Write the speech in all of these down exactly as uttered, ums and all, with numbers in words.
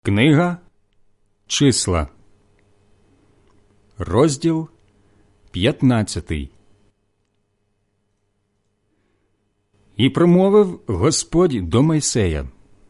Книга Числа, розділ п'ятнадцятий. І промовив Господь до Мойсея: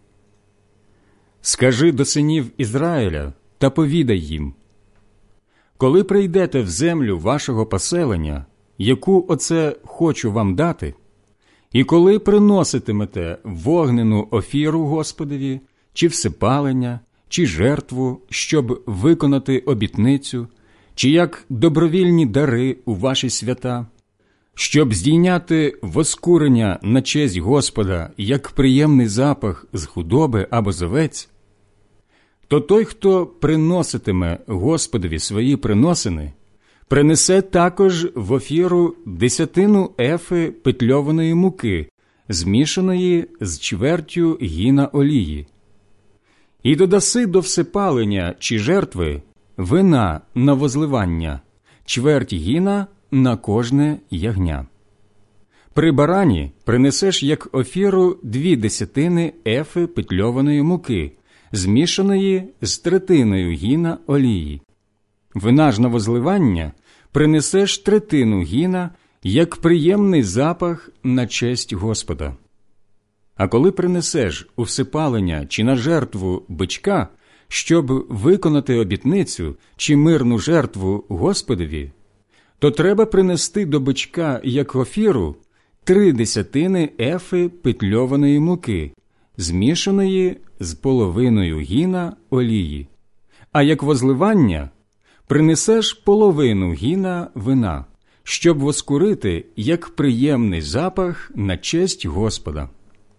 «Скажи до синів Ізраїля та повідай їм: коли прийдете в землю вашого поселення, яку оце хочу вам дати, і коли приноситимете вогнену офіру Господові, чи всипалення, чи жертву, щоб виконати обітницю, чи як добровільні дари у ваші свята, щоб здійняти воскурення на честь Господа, як приємний запах з худоби або з овець, то той, хто приноситиме Господові свої приносини, принесе також в офіру десятину ефи петльованої муки, змішаної з чвертю гіна олії. І додаси до всипалення чи жертви вина на возливання, чверть гіна на кожне ягня. При барані принесеш як офіру дві десятини ефи петльованої муки, змішаної з третиною гіна олії. Вина ж на возливання принесеш третину гіна, як приємний запах на честь Господа. А коли принесеш у всипалення чи на жертву бичка, щоб виконати обітницю чи мирну жертву Господові, то треба принести до бичка як офіру три десятини ефи петльованої муки, змішаної з половиною гіна олії. А як возливання принесеш половину гіна вина, щоб воскурити як приємний запах на честь Господа.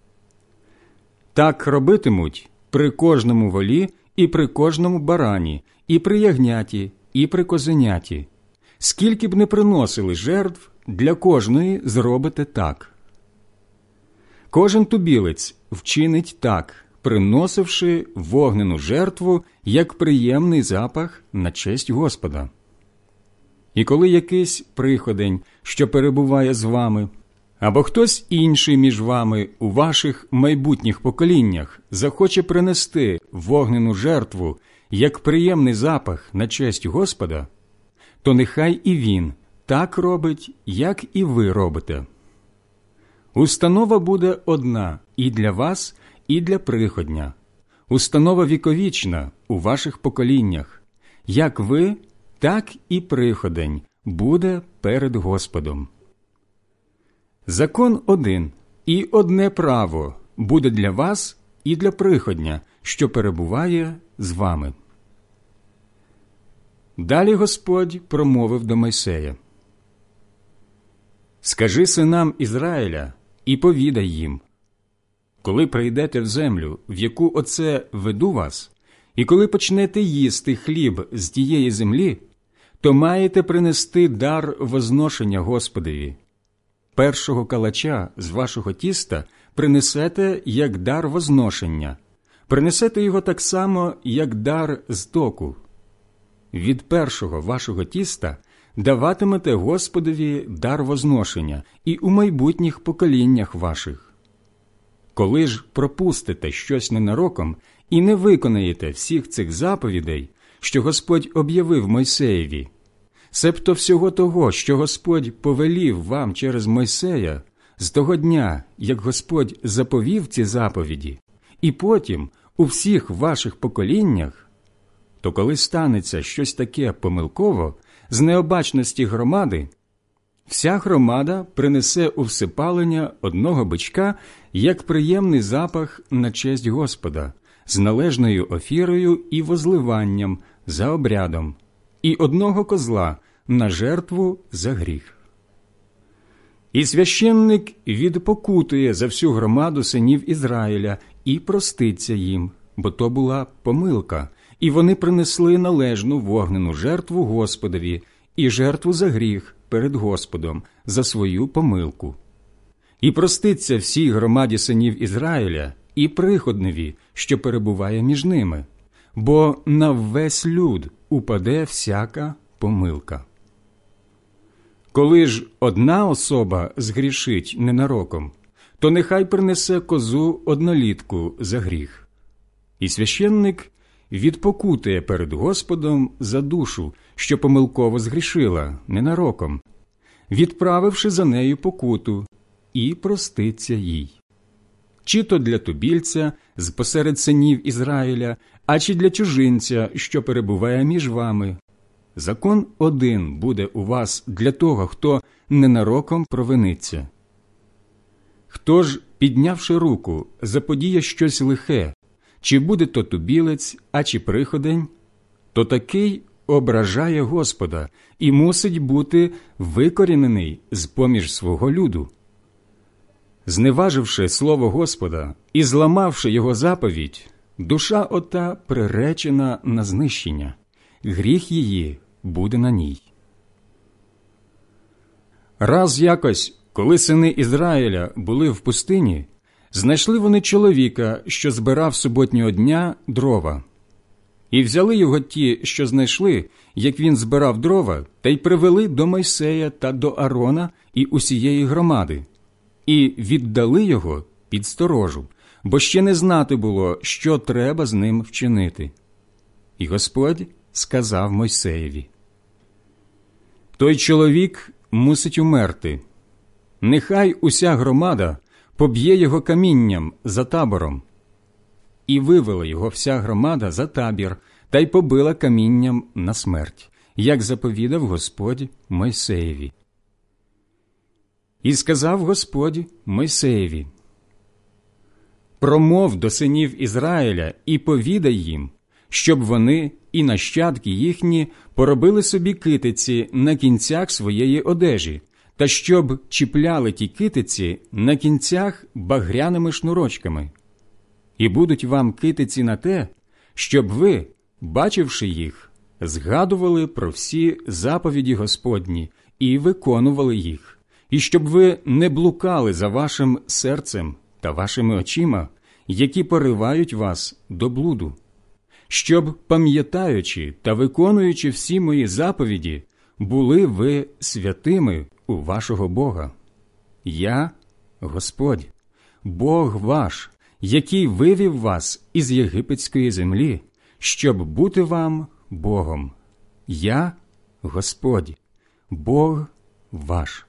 Так робитимуть при кожному волі і при кожному барані, і при ягняті, і при козеняті. Скільки б не приносили жертв, для кожної зробите так. Кожен тубілець вчинить так, приносивши вогнену жертву, як приємний запах на честь Господа. І коли якийсь приходень, що перебуває з вами, або хтось інший між вами у ваших майбутніх поколіннях захоче принести вогнену жертву, як приємний запах на честь Господа, то нехай і він так робить, як і ви робите. Установа буде одна і для вас, і для приходня. Установа віковічна у ваших поколіннях. Як ви, так і приходень буде перед Господом. Закон один і одне право буде для вас і для приходня, що перебуває з вами. Далі Господь промовив до Мойсея: «Скажи синам Ізраїля і повідай їм: коли прийдете в землю, в яку оце веду вас, і коли почнете їсти хліб з тієї землі, то маєте принести дар возношення Господові. Першого калача з вашого тіста принесете як дар возношення, принесете його так само, як дар з току. Від першого вашого тіста даватимете Господові дар возношення і у майбутніх поколіннях ваших. Коли ж пропустите щось ненароком і не виконаєте всіх цих заповідей, що Господь об'явив Мойсеєві, себто всього того, що Господь повелів вам через Мойсея з того дня, як Господь заповів ці заповіді, і потім у всіх ваших поколіннях, то коли станеться щось таке помилково з необачності громади, вся громада принесе у всипалення одного бичка як приємний запах на честь Господа з належною офірою і возливанням за обрядом, і одного козла на жертву за гріх. І священник відпокутує за всю громаду синів Ізраїля і проститься їм, бо то була помилка, і вони принесли належну вогнену жертву Господові і жертву за гріх перед Господом за свою помилку. І проститься всій громаді синів Ізраїля і приходневі, що перебуває між ними, бо на весь люд упаде всяка помилка. Коли ж одна особа згрішить ненароком, то нехай принесе козу однолітку за гріх. І священник відпокутує перед Господом за душу, що помилково згрішила ненароком, відправивши за нею покуту, і проститься їй. Чи то для тубільця з посеред синів Ізраїля, а чи для чужинця, що перебуває між вами. Закон один буде у вас для того, хто ненароком провиниться. Хто ж, піднявши руку, заподіє щось лихе, чи буде то тубілець, а чи приходень, то такий ображає Господа і мусить бути викорінений з-поміж свого люду. Зневаживши слово Господа і зламавши його заповідь, душа ота приречена на знищення, гріх її буде на ній. Раз якось, коли сини Ізраїля були в пустині, знайшли вони чоловіка, що збирав суботнього дня дрова. І взяли його ті, що знайшли, як він збирав дрова, та й привели до Мойсея та до Аарона і усієї громади, і віддали його під сторожу, бо ще не знати було, що треба з ним вчинити. І Господь сказав Мойсеєві: «Той чоловік мусить умерти. Нехай уся громада поб'є його камінням за табором». І вивела його вся громада за табір, та й побила камінням на смерть, як заповідав Господь Мойсеєві. І сказав Господь Мойсеєві: «Промов до синів Ізраїля і повідай їм, щоб вони і нащадки їхні поробили собі китиці на кінцях своєї одежі, та щоб чіпляли ті китиці на кінцях багряними шнурочками. І будуть вам китиці на те, щоб ви, бачивши їх, згадували про всі заповіді Господні і виконували їх, і щоб ви не блукали за вашим серцем та вашими очима, які поривають вас до блуду, щоб, пам'ятаючи та виконуючи всі мої заповіді, були ви святими у вашого Бога. Я – Господь, Бог ваш, який вивів вас із єгипетської землі, щоб бути вам Богом. Я – Господь, Бог ваш».